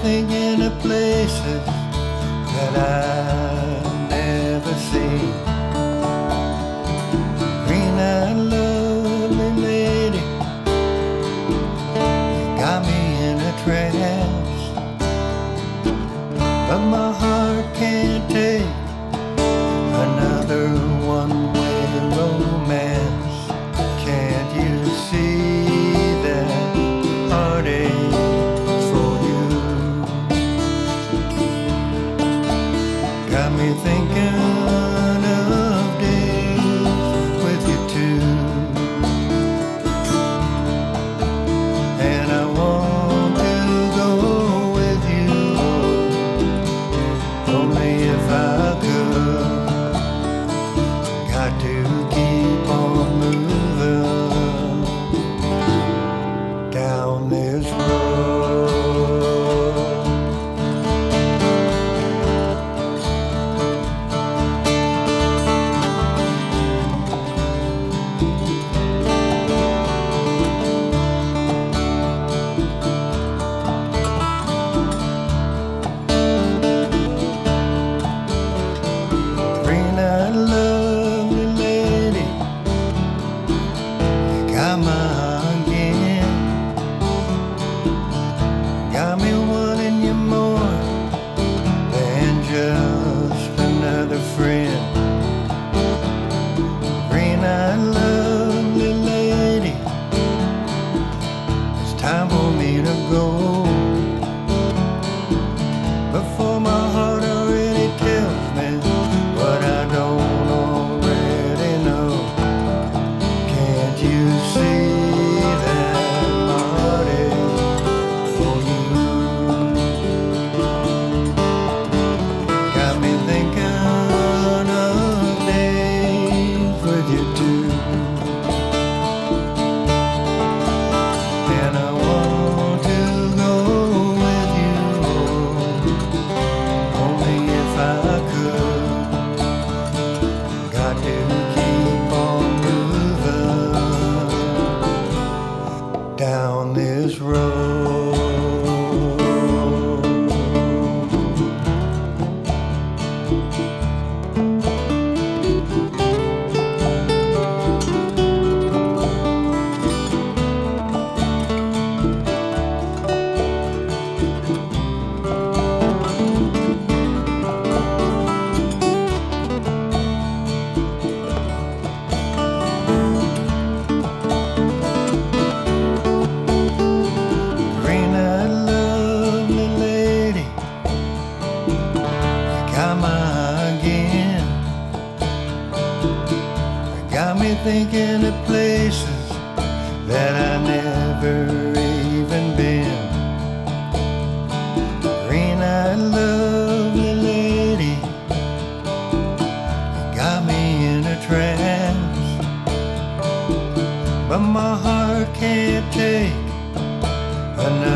thinking of places that I've never seen. Green-eyed, lovely lady, you got me in a trance, but my heart can't take another one-way romance. Can't you see that heartache for you? Got me thinking of days with you too, and I want to go with you, only if I could. Got to keep on moving down this road. Green-eyed, lovely lady, you got my again. Got me wanting you more than just another friend. Green-eyed, lovely lady, it's time for me to go, before my heart already tells me what I don't already know. Can't you see that my heart is for you? Got me thinking of days with you too, and I want to go with you, only if I could. Got to keep on moving down this road. Green-eyed, lovely lady, you got my again. Got me thinking of places that I never even been. Green-eyed, lovely lady, you got me in a trance, but my heart can't take another